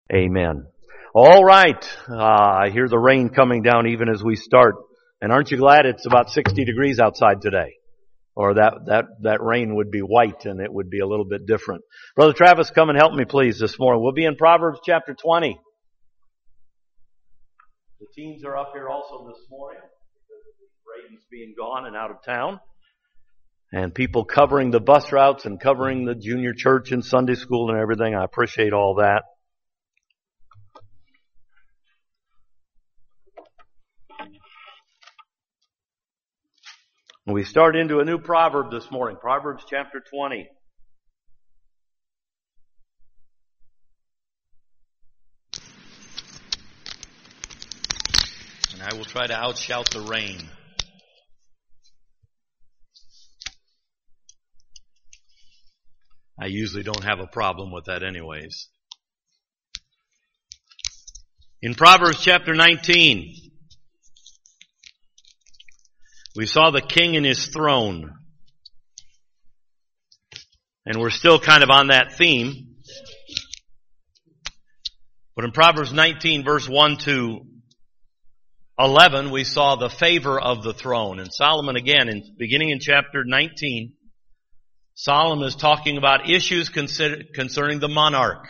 Amen. All right. I hear the rain coming down even as we start. And aren't you glad it's about 60 degrees outside today? Or that rain would be white and it would be a little bit different. Brother Travis, come and help me please this morning. We'll be in Proverbs chapter 20. The teens are up here also this morning because Braden's being gone and out of town. And people covering the bus routes and covering the junior church and Sunday school and everything. I appreciate all that. We start into a new proverb this morning, Proverbs chapter 20. And I will try to outshout the rain. I usually don't have a problem with that anyways. In Proverbs chapter 19, we saw the king in his throne. And we're still kind of on that theme. But in Proverbs 19, verse 1 to 11, we saw the favor of the throne. And Solomon again, beginning in chapter 19, Solomon is talking about issues concerning the monarch.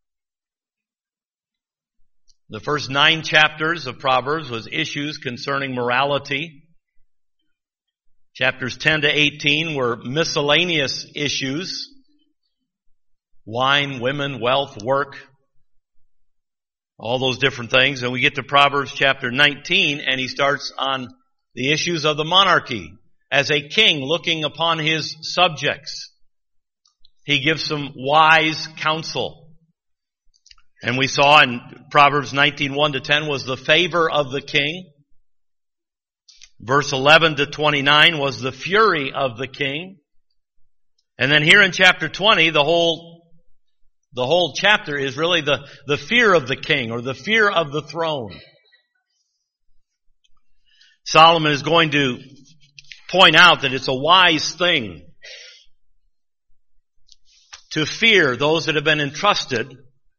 The first 9 chapters of Proverbs was issues concerning morality. Chapters 10 to 18 were miscellaneous issues. Wine, women, wealth, work. All those different things. And we get to Proverbs chapter 19 and he starts on the issues of the monarchy. As a king looking upon his subjects. He gives some wise counsel. And we saw in Proverbs 19, 1 to 10 was the favor of the king. Verse 11 to 29 was the fury of the king. And then here in chapter 20, the whole chapter is really the fear of the king or the fear of the throne. Solomon is going to point out that it's a wise thing to fear those that have been entrusted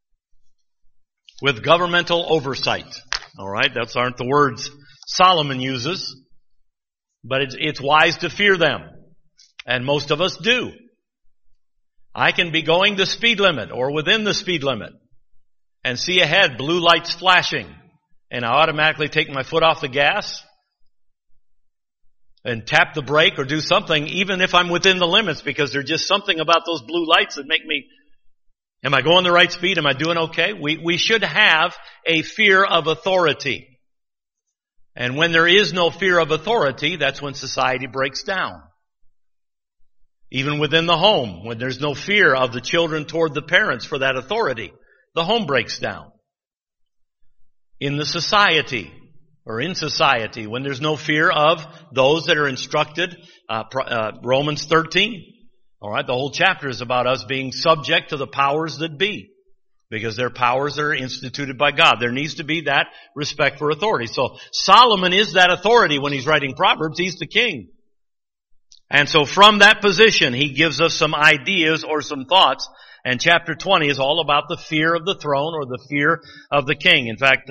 with governmental oversight. All right, those aren't the words Solomon uses. But it's wise to fear them. And most of us do. I can be going the speed limit or within the speed limit and see ahead blue lights flashing and I automatically take my foot off the gas and tap the brake or do something even if I'm within the limits because there's just something about those blue lights that make me, am I going the right speed? Am I doing okay? We should have a fear of authority. And when there is no fear of authority, that's when society breaks down. Even within the home, when there's no fear of the children toward the parents for that authority, the home breaks down. In the society, or in society, when there's no fear of those that are instructed, Romans 13. All right, the whole chapter is about us being subject to the powers that be. Because their powers are instituted by God. There needs to be that respect for authority. So Solomon is that authority when he's writing Proverbs. He's the king. And so from that position, he gives us some ideas or some thoughts. And chapter 20 is all about the fear of the throne or the fear of the king. In fact,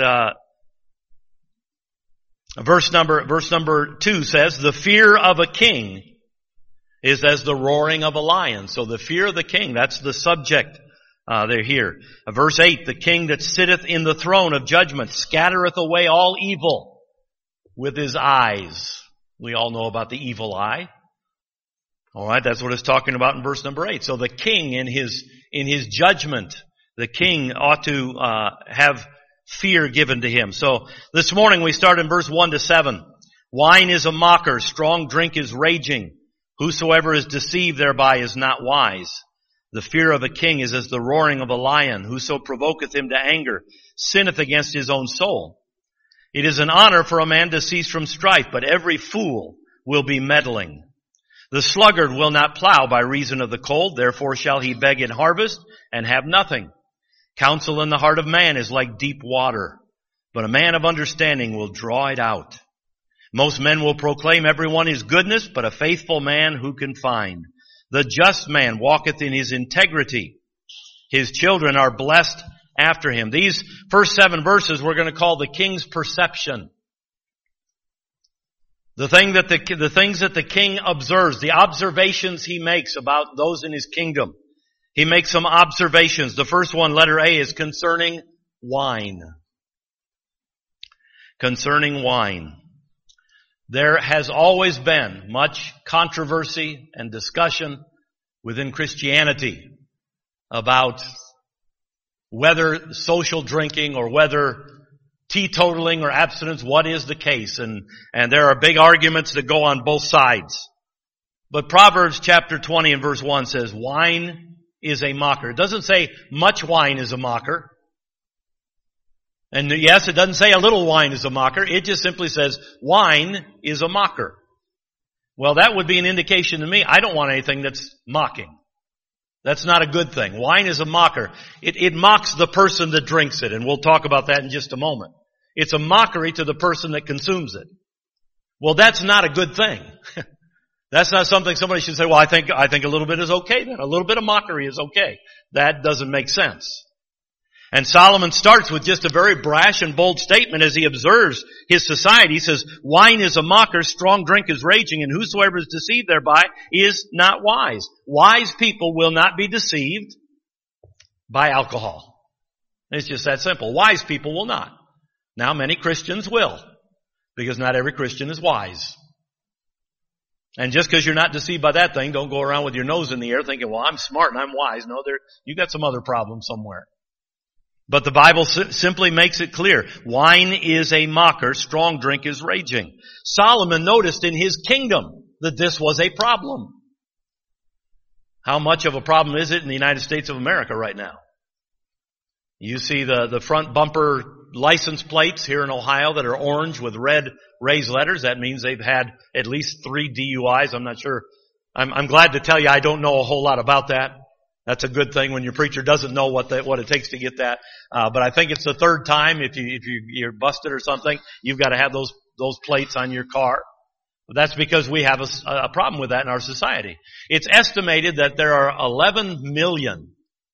verse number 2 says, the fear of a king is as the roaring of a lion. So the fear of the king, that's the subject. They're here. Verse 8, the king that sitteth in the throne of judgment scattereth away all evil with his eyes. We all know about the evil eye. Alright, that's what it's talking about in verse number 8. So the king in his judgment, the king ought to have fear given to him. So this morning we start in verse 1 to 7. Wine is a mocker, strong drink is raging. Whosoever is deceived thereby is not wise. The fear of a king is as the roaring of a lion. Whoso provoketh him to anger sinneth against his own soul. It is an honor for a man to cease from strife, but every fool will be meddling. The sluggard will not plow by reason of the cold, therefore shall he beg in harvest and have nothing. Counsel in the heart of man is like deep water, but a man of understanding will draw it out. Most men will proclaim everyone his goodness, but a faithful man who can find? The just man walketh in his integrity. His children are blessed after him. These first 7 verses we're going to call the king's perception. The things that the king observes, the observations he makes about those in his kingdom. He makes some observations. The first one, letter A, is concerning wine. Concerning wine. There has always been much controversy and discussion within Christianity about whether social drinking or whether teetotaling or abstinence, what is the case? And there are big arguments that go on both sides. But Proverbs chapter 20 and verse 1 says, wine is a mocker. It doesn't say much wine is a mocker. And yes, it doesn't say a little wine is a mocker. It just simply says wine is a mocker. Well, that would be an indication to me, I don't want anything that's mocking. That's not a good thing. Wine is a mocker. It mocks the person that drinks it, and we'll talk about that in just a moment. It's a mockery to the person that consumes it. Well, that's not a good thing. That's not something somebody should say, well, I think a little bit is okay then. A little bit of mockery is okay. That doesn't make sense. And Solomon starts with just a very brash and bold statement as he observes his society. He says, wine is a mocker, strong drink is raging, and whosoever is deceived thereby is not wise. Wise people will not be deceived by alcohol. It's just that simple. Wise people will not. Now, many Christians will, because not every Christian is wise. And just because you're not deceived by that thing, don't go around with your nose in the air thinking, well, I'm smart and I'm wise. No, you got some other problem somewhere. But the Bible simply makes it clear. Wine is a mocker, strong drink is raging. Solomon noticed in his kingdom that this was a problem. How much of a problem is it in the United States of America right now? You see the front bumper license plates here in Ohio that are orange with red raised letters. That means they've had at least 3 DUIs. I'm not sure. I'm glad to tell you I don't know a whole lot about that. That's a good thing when your preacher doesn't know what it takes to get that. But I think it's the 3rd time if you're busted or something, you've got to have those plates on your car. That's because we have a problem with that in our society. It's estimated that there are 11 million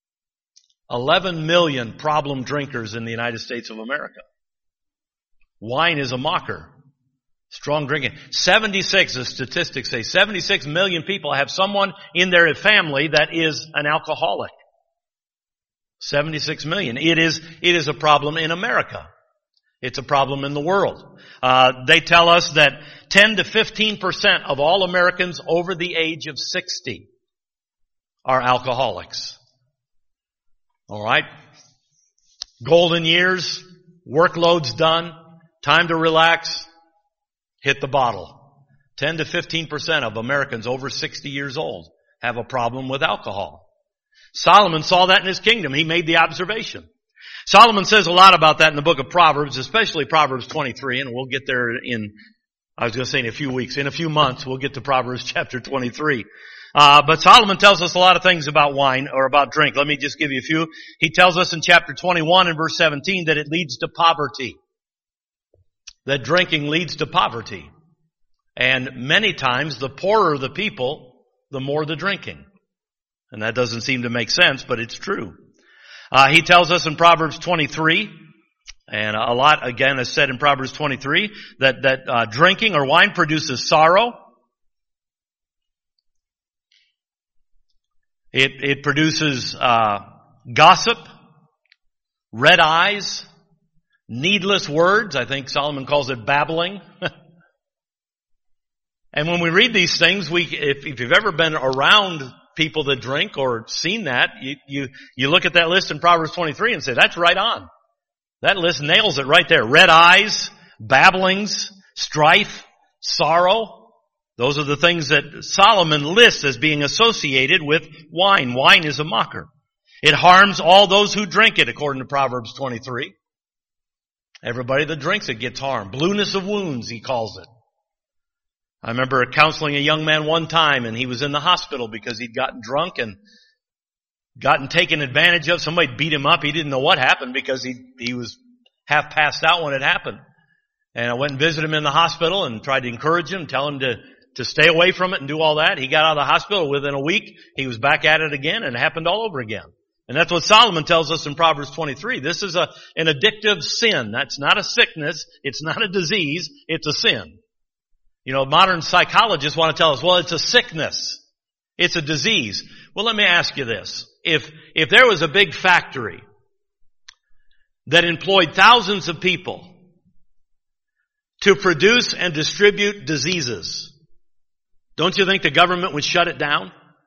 problem drinkers in the United States of America. Wine is a mocker. Strong drinking. 76, the statistics say, 76 million people have someone in their family that is an alcoholic. 76 million. It is a problem in America. It's a problem in the world. They tell us that 10 to 15% of all Americans over the age of 60 are alcoholics. All right? Golden years, workload's done, time to relax, hit the bottle. 10 to 15% of Americans over 60 years old have a problem with alcohol. Solomon saw that in his kingdom. He made the observation. Solomon says a lot about that in the book of Proverbs, especially Proverbs 23, and we'll get there in a few weeks. In a few months, we'll get to Proverbs chapter 23. But Solomon tells us a lot of things about wine or about drink. Let me just give you a few. He tells us in chapter 21 and verse 17 that it leads to poverty. That drinking leads to poverty. And many times the poorer the people, the more the drinking. And that doesn't seem to make sense, but it's true. He tells us in Proverbs 23, and a lot again is said in Proverbs 23, that drinking or wine produces sorrow. It produces gossip, red eyes, needless words. I think Solomon calls it babbling. And when we read these things, if you've ever been around people that drink or seen that, you look at that list in Proverbs 23 and say, that's right on. That list nails it right there. Red eyes, babblings, strife, sorrow. Those are the things that Solomon lists as being associated with wine. Wine is a mocker. It harms all those who drink it, according to Proverbs 23. Everybody that drinks it gets harmed. Blueness of wounds, he calls it. I remember counseling a young man one time, and he was in the hospital because he'd gotten drunk and gotten taken advantage of. Somebody beat him up. He didn't know what happened because he was half passed out when it happened. And I went and visited him in the hospital and tried to encourage him, tell him to stay away from it and do all that. He got out of the hospital. Within a week, he was back at it again, and it happened all over again. And that's what Solomon tells us in Proverbs 23. This is an addictive sin. That's not a sickness. It's not a disease. It's a sin. You know, modern psychologists want to tell us, well, it's a sickness. It's a disease. Well, let me ask you this. If there was a big factory that employed thousands of people to produce and distribute diseases, don't you think the government would shut it down?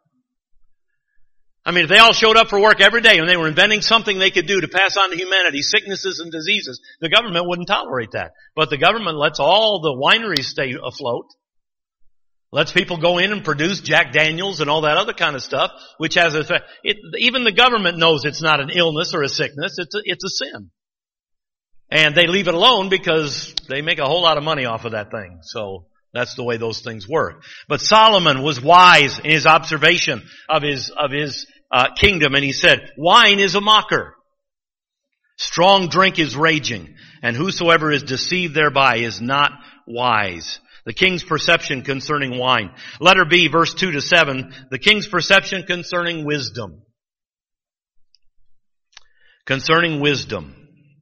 I mean, if they all showed up for work every day and they were inventing something they could do to pass on to humanity, sicknesses and diseases, the government wouldn't tolerate that. But the government lets all the wineries stay afloat. Lets people go in and produce Jack Daniels and all that other kind of stuff, which has an effect. Even the government knows it's not an illness or a sickness. It's a sin. And they leave it alone because they make a whole lot of money off of that thing. So that's the way those things work. But Solomon was wise in his observation of his kingdom, and he said, wine is a mocker. Strong drink is raging, and whosoever is deceived thereby is not wise. The king's perception concerning wine. Letter B, verse 2 to 7, the king's perception concerning wisdom. Concerning wisdom.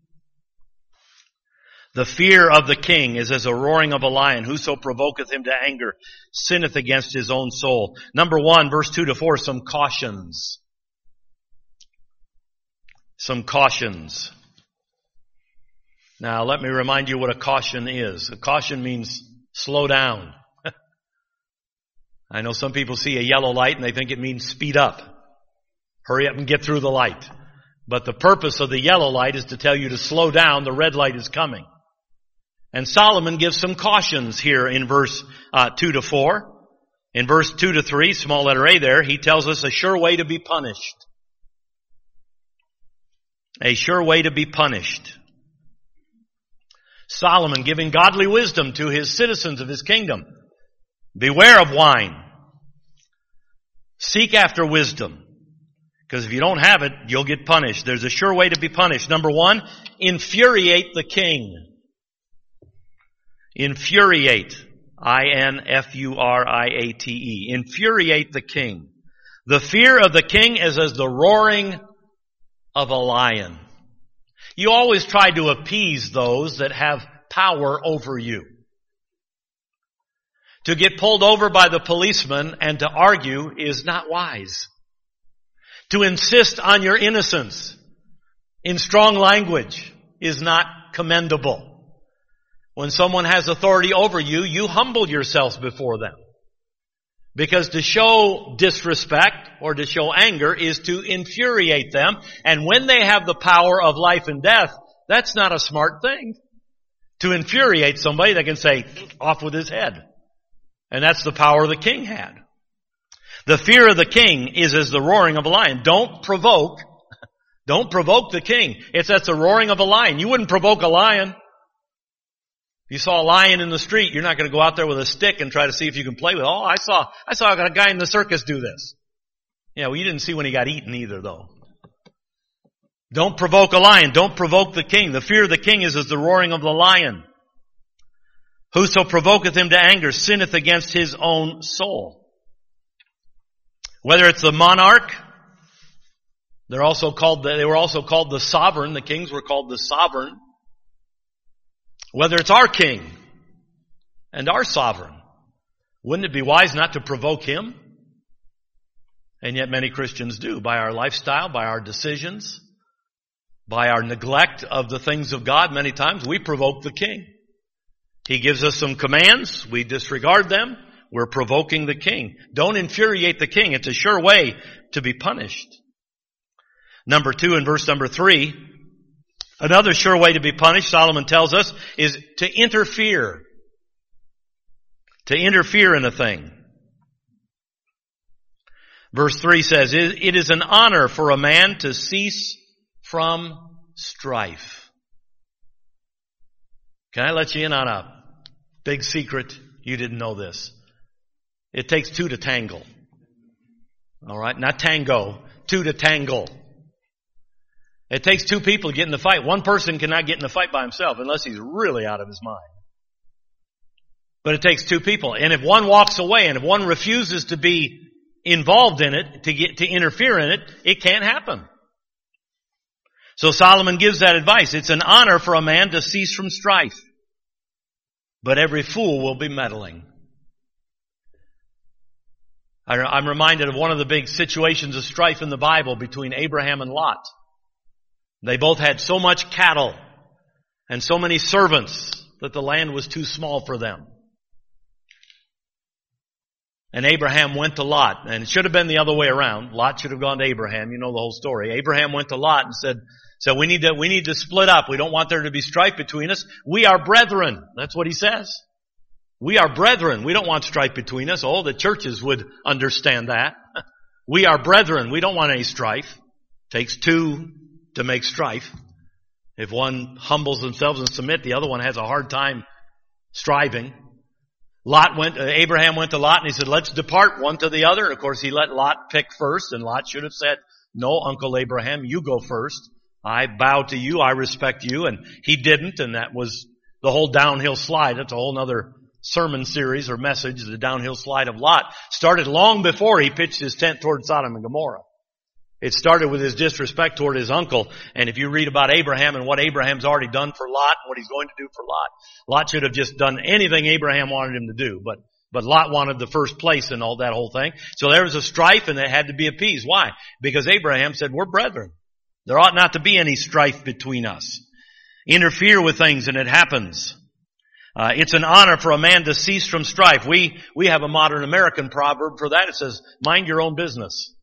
The fear of the king is as a roaring of a lion. Whoso provoketh him to anger sinneth against his own soul. Number 1, verse 2 to 4, some cautions. Some cautions. Now, let me remind you what a caution is. A caution means slow down. I know some people see a yellow light and they think it means speed up. Hurry up and get through the light. But the purpose of the yellow light is to tell you to slow down. The red light is coming. And Solomon gives some cautions here in verse 2 to 4. In verse 2 to 3, small letter A there, he tells us a sure way to be punished. A sure way to be punished. Solomon giving godly wisdom to his citizens of his kingdom. Beware of wine. Seek after wisdom. Because if you don't have it, you'll get punished. There's a sure way to be punished. Number 1, infuriate the king. Infuriate. I-N-F-U-R-I-A-T-E. Infuriate the king. The fear of the king is as the roaring of a lion. You always try to appease those that have power over you. To get pulled over by the policeman and to argue is not wise. To insist on your innocence in strong language is not commendable. When someone has authority over you, you humble yourselves before them. Because to show disrespect or to show anger is to infuriate them. And when they have the power of life and death, that's not a smart thing. To infuriate somebody, they can say, off with his head. And that's the power the king had. The fear of the king is as the roaring of a lion. Don't provoke the king. That's the roaring of a lion. You wouldn't provoke a lion. If you saw a lion in the street, you're not going to go out there with a stick and try to see if you can play with it. Oh, I saw a guy in the circus do this. Yeah, well, you didn't see when he got eaten either, though. Don't provoke a lion. Don't provoke the king. The fear of the king is as the roaring of the lion. Whoso provoketh him to anger sinneth against his own soul. Whether it's the monarch, they were also called the sovereign. The kings were called the sovereign. Whether it's our king and our sovereign, wouldn't it be wise not to provoke him? And yet many Christians do, by our lifestyle, by our decisions, by our neglect of the things of God. Many times we provoke the king. He gives us some commands, we disregard them, we're provoking the king. Don't infuriate the king. It's a sure way to be punished. Number 2, in verse number 3, another sure way to be punished, Solomon tells us, is to interfere. To interfere in a thing. Verse 3 says, it is an honor for a man to cease from strife. Can I let you in on a big secret? You didn't know this. It takes 2 to tangle. All right? Not tango. 2 to tangle. It takes 2 people to get in the fight. One person cannot get in the fight by himself unless he's really out of his mind. But it takes 2 people. And if one walks away and if one refuses to be involved in it, to interfere in it, it can't happen. So Solomon gives that advice. It's an honor for a man to cease from strife, but every fool will be meddling. I'm reminded of one of the big situations of strife in the Bible between Abraham and Lot. They both had so much cattle and so many servants that the land was too small for them. And Abraham went to Lot, and it should have been the other way around. Lot should have gone to Abraham. You know the whole story. Abraham went to Lot and said, we need to split up. We don't want there to be strife between us. We are brethren. That's what he says. We are brethren. We don't want strife between us. Oh, the churches would understand that. We are brethren. We don't want any strife. Takes two to make strife. If one humbles themselves and submit, the other one has a hard time striving. Abraham went to Lot and he said, let's depart one to the other. And of course he let Lot pick first, and Lot should have said, no, Uncle Abraham, you go first. I bow to you. I respect you. And he didn't, and that was the whole downhill slide. That's a whole other sermon series or message. The downhill slide of Lot started long before he pitched his tent toward Sodom and Gomorrah. It started with his disrespect toward his uncle. And if you read about Abraham and what Abraham's already done for Lot, what he's going to do for Lot, Lot should have just done anything Abraham wanted him to do. But Lot wanted the first place in all that whole thing. So there was a strife and it had to be appeased. Why? Because Abraham said, we're brethren. There ought not to be any strife between us. Interfere with things and it happens. It's an honor for a man to cease from strife. We have a modern American proverb for that. It says, mind your own business.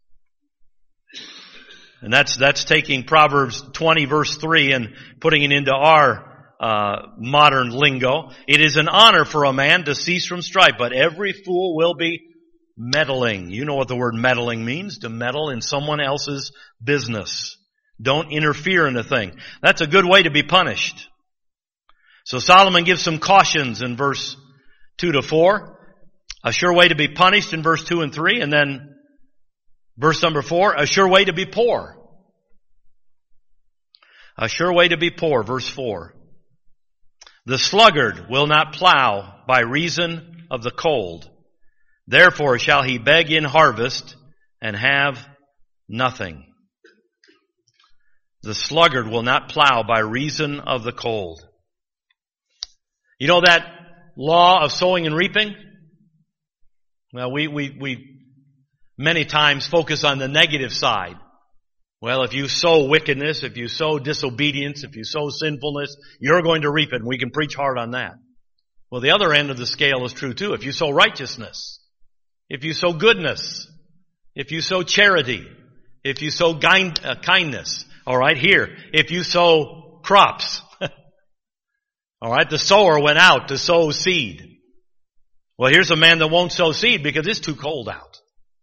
And that's taking Proverbs 20 verse 3 and putting it into our modern lingo. It is an honor for a man to cease from strife, but every fool will be meddling. You know what the word meddling means, to meddle in someone else's business. Don't interfere in a thing. That's a good way to be punished. So Solomon gives some cautions in verse 2 to 4. A sure way to be punished in verse 2 and 3. And then verse number 4, a sure way to be poor. A sure way to be poor, verse 4. The sluggard will not plow by reason of the cold. Therefore shall he beg in harvest and have nothing. The sluggard will not plow by reason of the cold. You know that law of sowing and reaping? Well, we many times focus on the negative side. Well, if you sow wickedness, if you sow disobedience, if you sow sinfulness, you're going to reap it, and we can preach hard on that. Well, the other end of the scale is true too. If you sow righteousness, if you sow goodness, if you sow charity, if you sow kindness, all right, here, if you sow crops, all right, the sower went out to sow seed. Well, here's a man that won't sow seed because it's too cold out.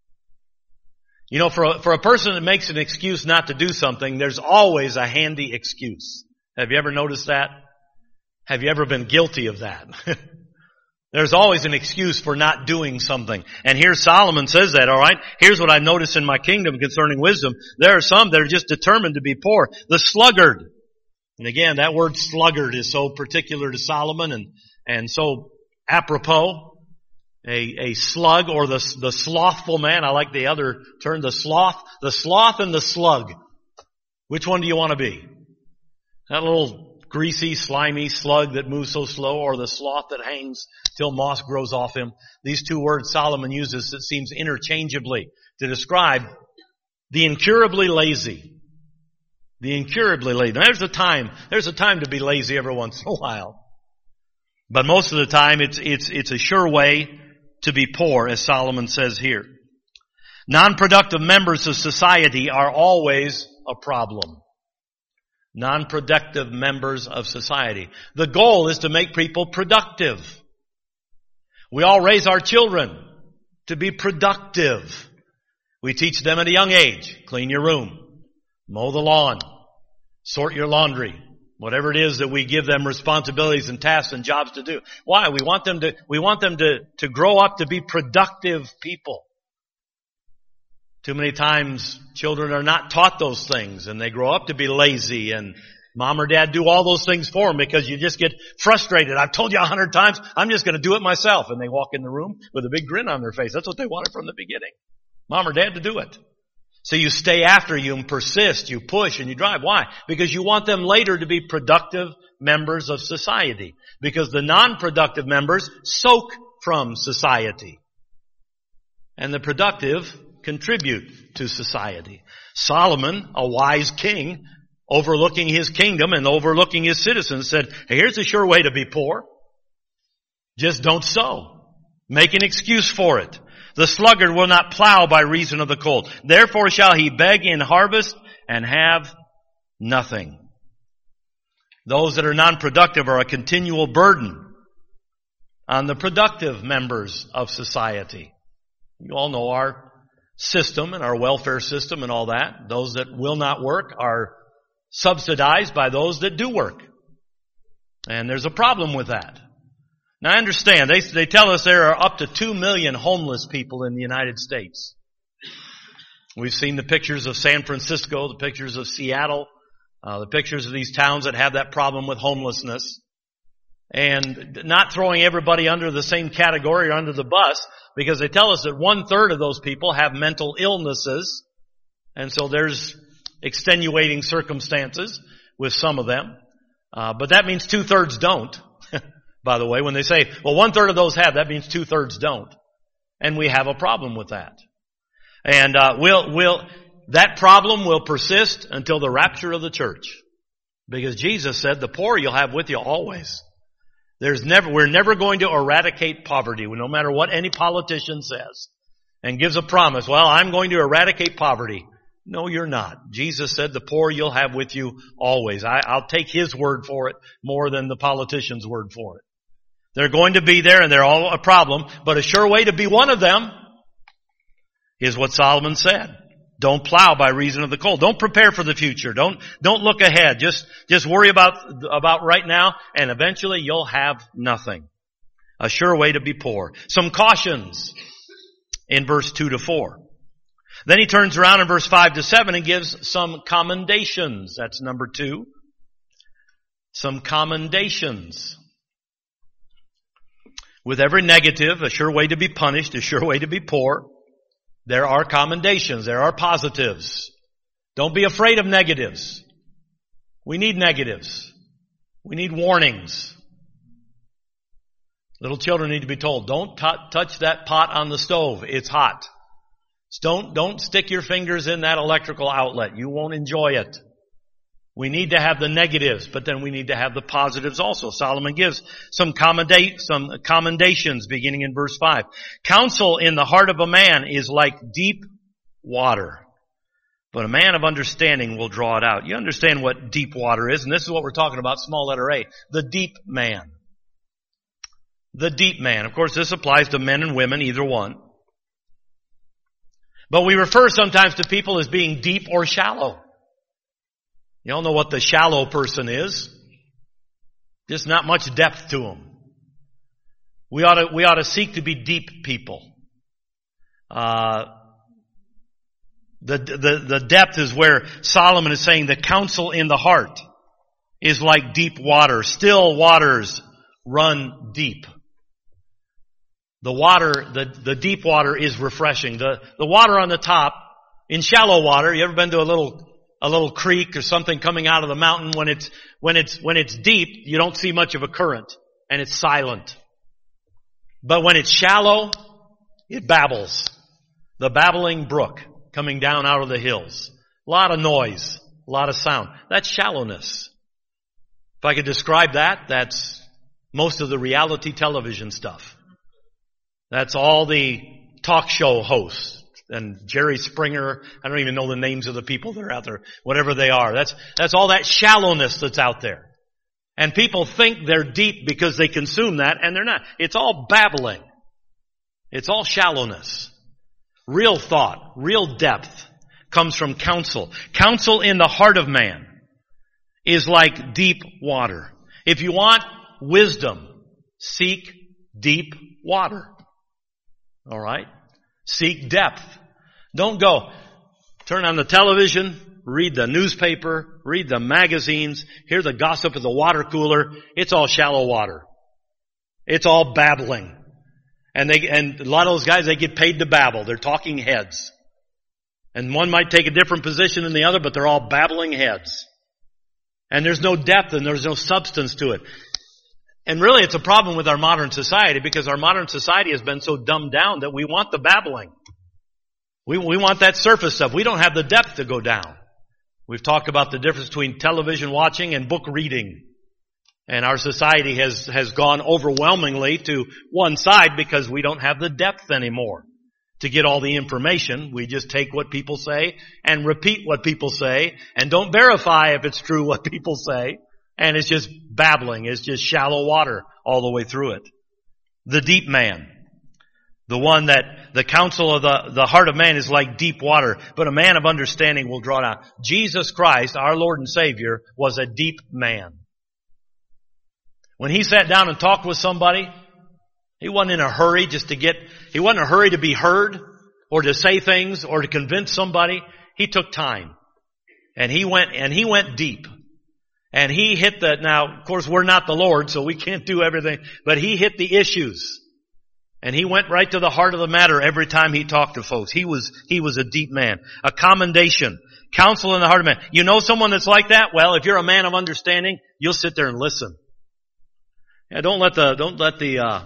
You know, for a person that makes an excuse not to do something, there's always a handy excuse. Have you ever noticed that? Have you ever been guilty of that? There's always an excuse for not doing something. And here Solomon says that, all right? Here's what I've noticed in my kingdom concerning wisdom. There are some that are just determined to be poor. The sluggard. And again, that word sluggard is so particular to Solomon and so apropos. A slug or the slothful man. I like the other term, the sloth and the slug. Which one do you want to be? That little greasy, slimy slug that moves so slow, or the sloth that hangs till moss grows off him? These two words Solomon uses, it seems interchangeably, to describe the incurably lazy. The incurably lazy. Now, there's a time to be lazy every once in a while. But most of the time it's a sure way to be poor, as Solomon says here. Non-productive members of society are always a problem. Non-productive members of society. The goal is to make people productive. We all raise our children to be productive. We teach them at a young age. Clean your room. Mow the lawn. Sort your laundry. Whatever it is that we give them responsibilities and tasks and jobs to do. Why? We want them to grow up to be productive people. Too many times children are not taught those things and they grow up to be lazy, and mom or dad do all those things for them because you just get frustrated. I've told you 100 times, I'm just going to do it myself. And they walk in the room with a big grin on their face. That's what they wanted from the beginning. Mom or dad to do it. So you stay after, you persist, you push, and you drive. Why? Because you want them later to be productive members of society. Because the non-productive members soak from society. And the productive contribute to society. Solomon, a wise king, overlooking his kingdom and overlooking his citizens, said, hey, here's a sure way to be poor. Just don't sow. Make an excuse for it. The sluggard will not plow by reason of the cold. Therefore shall he beg in harvest and have nothing. Those that are non-productive are a continual burden on the productive members of society. You all know our system and our welfare system and all that. Those that will not work are subsidized by those that do work. And there's a problem with that. Now I understand, they tell us there are up to 2 million homeless people in the United States. We've seen the pictures of San Francisco, the pictures of Seattle, the pictures of these towns that have that problem with homelessness. And not throwing everybody under the same category or under the bus, because they tell us that 1/3 of those people have mental illnesses. And so there's extenuating circumstances with some of them. But that means 2/3 don't. By the way, when they say, well, 1/3 of those have, that means 2/3 don't. And we have a problem with that. And that problem will persist until the rapture of the church. Because Jesus said, the poor you'll have with you always. We're never going to eradicate poverty, no matter what any politician says. And gives a promise, well, I'm going to eradicate poverty. No, you're not. Jesus said, the poor you'll have with you always. I'll take His word for it more than the politician's word for it. They're going to be there and they're all a problem, but a sure way to be one of them is what Solomon said. Don't plow by reason of the cold. Don't prepare for the future. Don't look ahead. Just worry about right now, and eventually you'll have nothing. A sure way to be poor. Some cautions in verse 2-4. Then he turns around in verse 5-7 and gives some commendations. That's number 2. Some commendations. With every negative, a sure way to be punished, a sure way to be poor, there are commendations, there are positives. Don't be afraid of negatives. We need negatives. We need warnings. Little children need to be told, don't touch that pot on the stove. It's hot. Don't stick your fingers in that electrical outlet. You won't enjoy it. We need to have the negatives, but then we need to have the positives also. Solomon gives some commendations beginning in verse 5. Counsel in the heart of a man is like deep water, but a man of understanding will draw it out. You understand what deep water is, and this is what we're talking about, small letter A. The deep man. The deep man. Of course, this applies to men and women, either one. But we refer sometimes to people as being deep or shallow. You all know what the shallow person is. Just not much depth to them. We ought to seek to be deep people. The depth is where Solomon is saying the counsel in the heart is like deep water. Still waters run deep. The water, the deep water is refreshing. The water on the top, in shallow water, you ever been to a little creek or something coming out of the mountain? When it's deep, you don't see much of a current and it's silent. But when it's shallow, it babbles. The babbling brook coming down out of the hills. A lot of noise, a lot of sound. That's shallowness. If I could describe that, that's most of the reality television stuff. That's all the talk show hosts. And Jerry Springer, I don't even know the names of the people that are out there, whatever they are. That's all that shallowness that's out there. And people think they're deep because they consume that, and they're not. It's all babbling. It's all shallowness. Real thought, real depth comes from counsel. Counsel in the heart of man is like deep water. If you want wisdom, seek deep water. All right? Seek depth. Don't go, turn on the television, read the newspaper, read the magazines, hear the gossip of the water cooler. It's all shallow water. It's all babbling. And a lot of those guys, they get paid to babble. They're talking heads. And one might take a different position than the other, but they're all babbling heads. And there's no depth and there's no substance to it. And really it's a problem with our modern society, because our modern society has been so dumbed down that we want the babbling. We want that surface stuff. We don't have the depth to go down. We've talked about the difference between television watching and book reading. And our society has gone overwhelmingly to one side because we don't have the depth anymore to get all the information. We just take what people say and repeat what people say and don't verify if it's true what people say. And it's just babbling. It's just shallow water all the way through it. The deep man. The one that the counsel of the heart of man is like deep water, but a man of understanding will draw it out. Jesus Christ, our Lord and Savior, was a deep man. When he sat down and talked with somebody, he wasn't in a hurry he wasn't in a hurry to be heard or to say things or to convince somebody. He took time. And he went deep. And he hit now, of course, we're not the Lord, so we can't do everything, but he hit the issues. And he went right to the heart of the matter every time he talked to folks. He was a deep man. A commendation. Counsel in the heart of man. You know someone that's like that? Well, if you're a man of understanding, you'll sit there and listen. Yeah, don't let the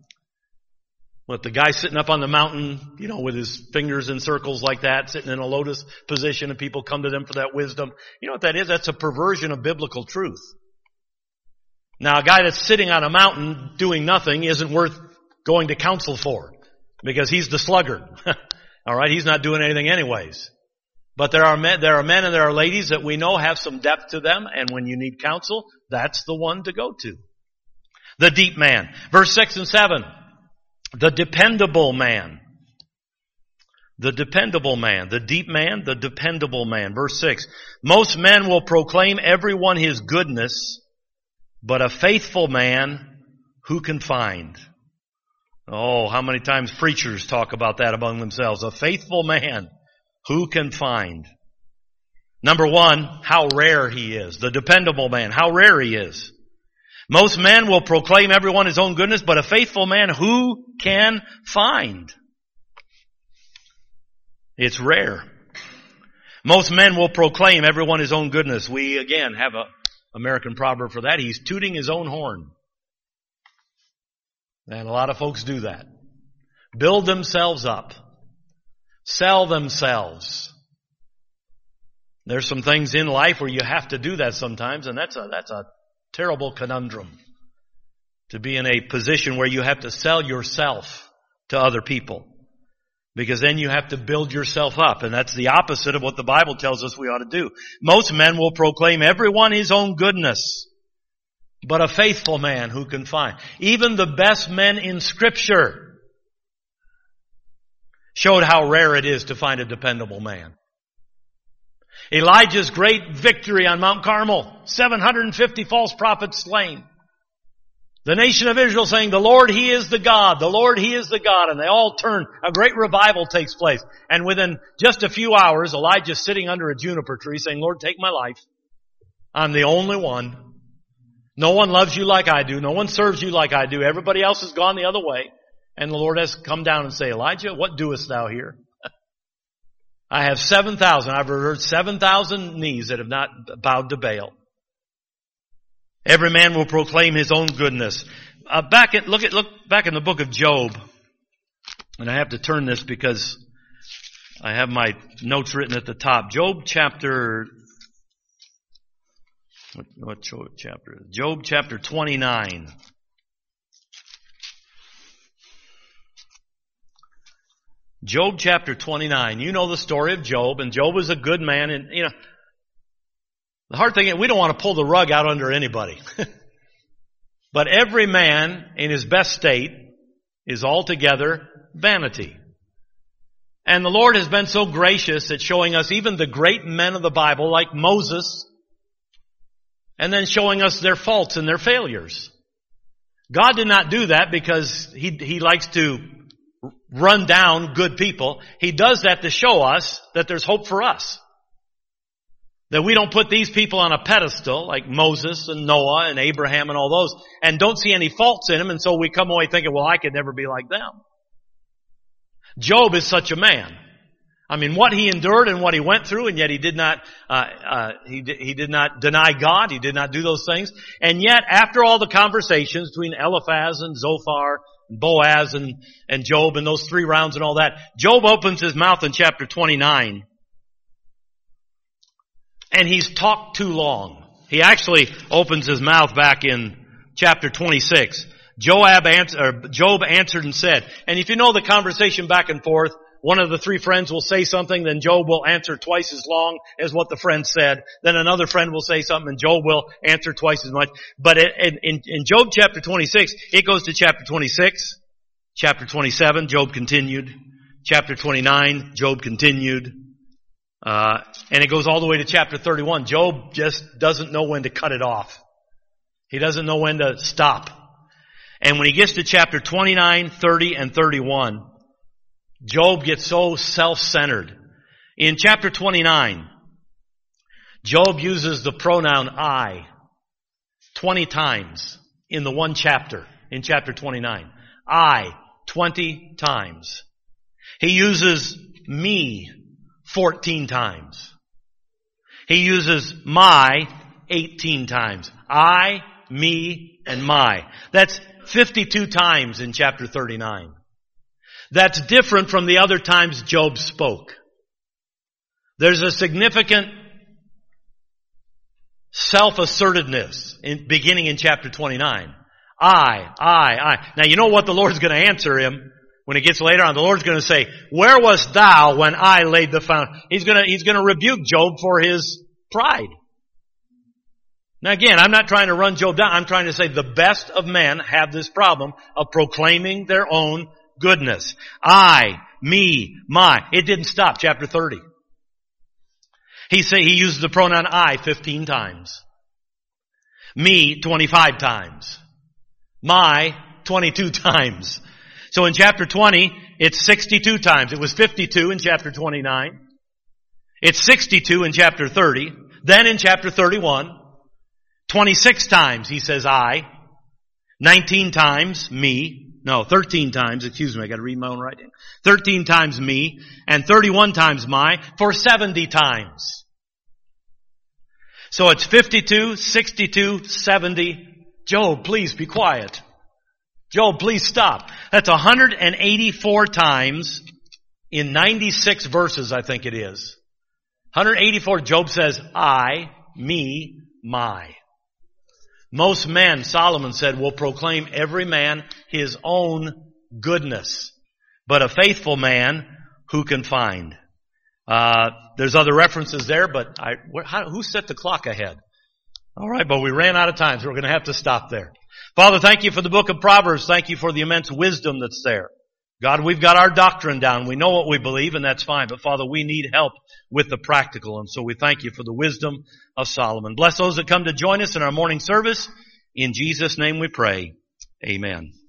guy sitting up on the mountain, with his fingers in circles like that, sitting in a lotus position, and people come to them for that wisdom. You know what that is? That's a perversion of biblical truth. Now, a guy that's sitting on a mountain doing nothing isn't worth going to counsel for, because he's the sluggard. All right, he's not doing anything anyways. But there are men and there are ladies that we know have some depth to them, and when you need counsel, that's the one to go to. The deep man. Verse 6 and 7. The dependable man. The dependable man. The deep man, the dependable man. Verse 6. Most men will proclaim everyone his goodness, but a faithful man who can find? Oh, how many times preachers talk about that among themselves. A faithful man who can find? Number one, how rare he is. The dependable man, how rare he is. Most men will proclaim everyone his own goodness, but a faithful man who can find? It's rare. Most men will proclaim everyone his own goodness. We, again, have an American proverb for that. He's tooting his own horn. And a lot of folks do that. Build themselves up. Sell themselves. There's some things in life where you have to do that sometimes, and that's a terrible conundrum. To be in a position where you have to sell yourself to other people. Because then you have to build yourself up, and that's the opposite of what the Bible tells us we ought to do. Most men will proclaim everyone his own goodness, but a faithful man who can find? Even the best men in Scripture showed how rare it is to find a dependable man. Elijah's great victory on Mount Carmel, 750 false prophets slain. The nation of Israel saying, the Lord, He is the God. The Lord, He is the God. And they all turn. A great revival takes place. And within just a few hours, Elijah's sitting under a juniper tree saying, Lord, take my life. I'm the only one. No one loves you like I do. No one serves you like I do. Everybody else has gone the other way. And the Lord has come down and say, Elijah, what doest thou here? I have 7,000. I've heard 7,000 knees that have not bowed to Baal. Every man will proclaim his own goodness. Look back in the book of Job. And I have to turn this because I have my notes written at the top. Job chapter, what chapter? Job chapter 29. Job chapter 29. You know the story of Job, and Job was a good man, and the hard thing is we don't want to pull the rug out under anybody. But every man in his best state is altogether vanity. And the Lord has been so gracious at showing us even the great men of the Bible like Moses, and then showing us their faults and their failures. God did not do that because He likes to run down good people. He does that to show us that there's hope for us. That we don't put these people on a pedestal like Moses and Noah and Abraham and all those and don't see any faults in them, and so we come away thinking, well, I could never be like them. Job is such a man. I mean, what he endured and what he went through, and yet he did not, he did not deny God. He did not do those things. And yet, after all the conversations between Eliphaz and Zophar, and Boaz and Job and those 3 rounds and all that, Job opens his mouth in chapter 29. And he's talked too long. He actually opens his mouth back in chapter 26. Job answered and said, and if you know the conversation back and forth, one of the 3 friends will say something, then Job will answer twice as long as what the friend said. Then another friend will say something, and Job will answer twice as much. But in Job chapter 26, it goes to chapter 26, chapter 27, Job continued, chapter 29, Job continued, and it goes all the way to chapter 31. Job just doesn't know when to cut it off. He doesn't know when to stop. And when he gets to chapter 29, 30, and 31, Job gets so self-centered. In chapter 29, Job uses the pronoun I 20 times in the one chapter, in chapter 29. I 20 times. He uses me 14 times. He uses my 18 times. I, me, and my. That's 52 times in chapter 39. That's different from the other times Job spoke. There's a significant self-assertiveness beginning in chapter 29. I. Now you know what the Lord's going to answer him when it gets later on. The Lord's going to say, where wast thou when I laid the foundation? He's going to rebuke Job for his pride. Now again, I'm not trying to run Job down. I'm trying to say the best of men have this problem of proclaiming their own goodness. I, me, my. It didn't stop, chapter 30. He uses the pronoun I 15 times. Me 25 times. My 22 times. So in chapter 20, it's 62 times. It was 52 in chapter 29. It's 62 in chapter 30. Then in chapter 31, 26 times he says I. 19 times me. No, 13 times, excuse me, I gotta read my own writing. 13 times me, and 31 times my, for 70 times. So it's 52, 62, 70. Job, please be quiet. Job, please stop. That's 184 times in 96 verses, I think it is. 184, Job says, I, me, my. Most men, Solomon said, will proclaim every man his own goodness. But a faithful man, who can find? There's other references there, but who set the clock ahead? All right, but we ran out of time, so we're going to have to stop there. Father, thank you for the book of Proverbs. Thank you for the immense wisdom that's there. God, we've got our doctrine down. We know what we believe, and that's fine. But Father, we need help with the practical. And so we thank you for the wisdom of Solomon. Bless those that come to join us in our morning service. In Jesus' name we pray. Amen.